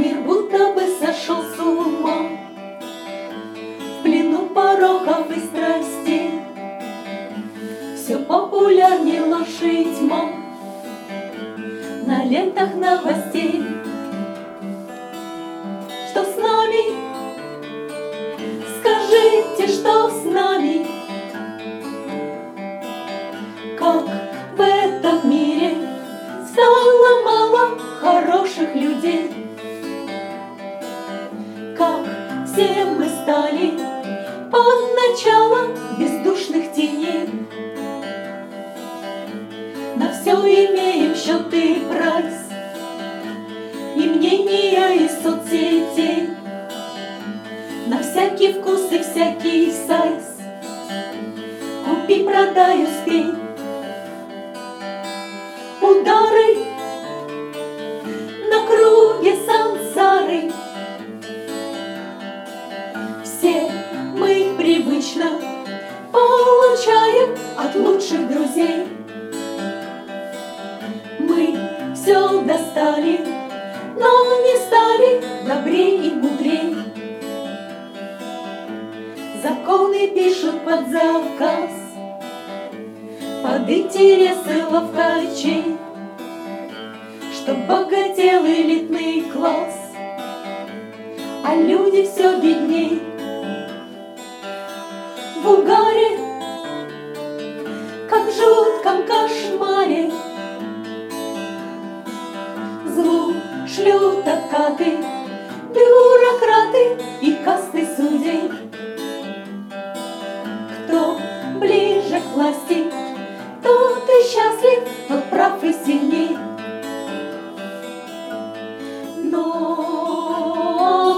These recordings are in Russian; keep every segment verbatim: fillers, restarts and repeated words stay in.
Мир будто бы сошел с ума, в плену пороков и страстей. Все популярнее ложь и тьма на лентах новостей. Что с нами? Скажите, что с нами? Как в этом мире стало мало хороших людей, как все мы стали под начало бездушных теней. На все имеем счет и прайс, и мнения из соцсетей, на всякий вкус и всякий сайз. Купи, продай, успей. Удары на круге сансары. Все мы привычно получаем от лучших друзей. Мы все достали, но не стали добрей и мудрей. Законы пишут под заказ, под интересы ловкачей, чтоб богател элитный класс, а люди все бедней. В угаре, как в жутком кошмаре, злу шлют откаты бюрократы и касты судей. Кто ближе к власти, тот и счастлив, тот прав и сильней. Но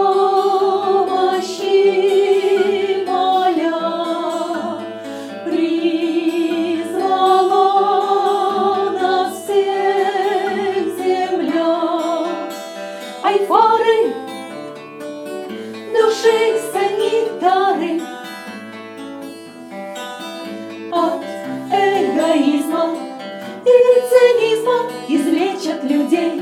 помощи моля призвала нас всех земля. Айфары, души санитары, от эгоизма и цинизма излечат людей,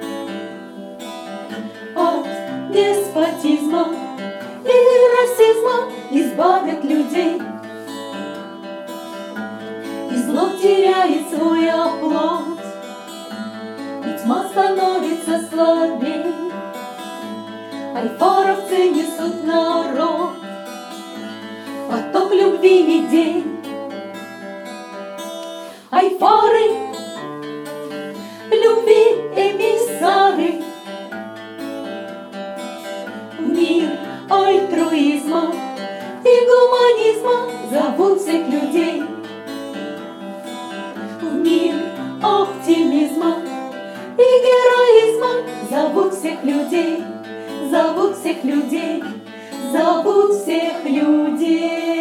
от деспотизма и расизма избавят людей. И зло теряет свой оплот, и тьма становится слабей. Айфаровцы несут народ поток любви и идей. Айфары, любви эмиссары, в мир альтруизма и гуманизма зовут всех людей. В мир оптимизма и героизма зовут всех людей, зовут всех людей, зовут всех людей.